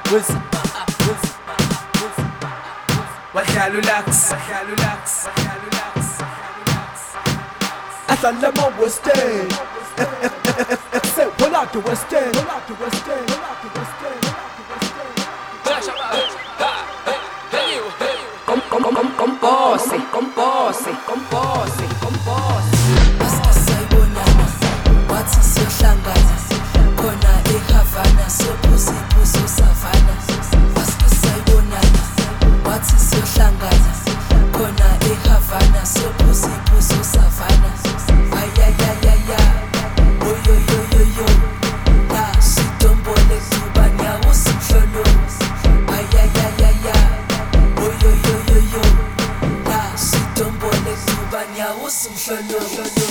وز والخيال لكس أسلم وستين ولا توستين Compose. Sayibonana wathi siyohlangana khona eHavana sophusiphusu savana. Sayibonana wathi siyohlangana khona eHavana sophusiphusu savana. Ayayayaya oyoyoyoyo la sitombole kubanya usimhlolo. Ayayayaya oyoyoyoyo la sitombole kubanya usimhlolo.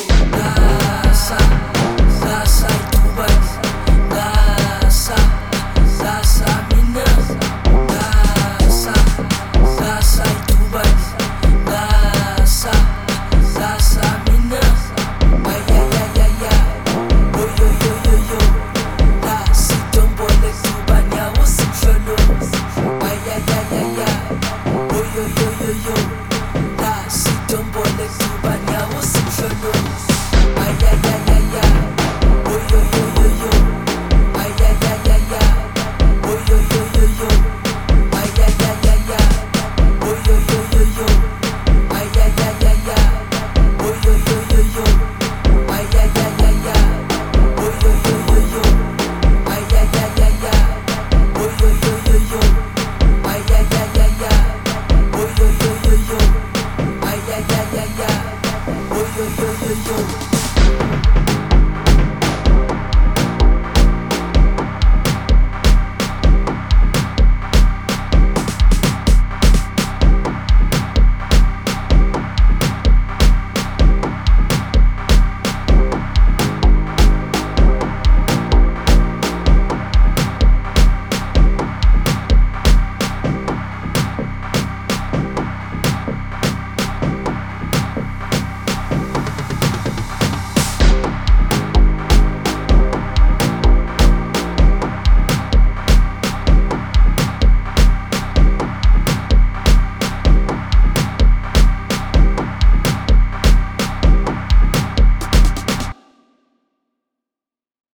Lasha itubani lasha mina lasha itubani lasha mina ayayayaya oyoyoyoyo la sitombole kubanya usimhlolo ayayayaya oyoyoyoyo la sitombole kubanya usimhlolo ayayayaya oyoyoyoyo ayayayaya oyoyoyoyo ayayayaya oyoyoyoyo ayayayaya oyoyoyoyo ayayayaya oyoyoyoyo ayayayaya oyoyoyoyo ayayayaya oyoyoyoyo ayayayaya oyoyoyoyo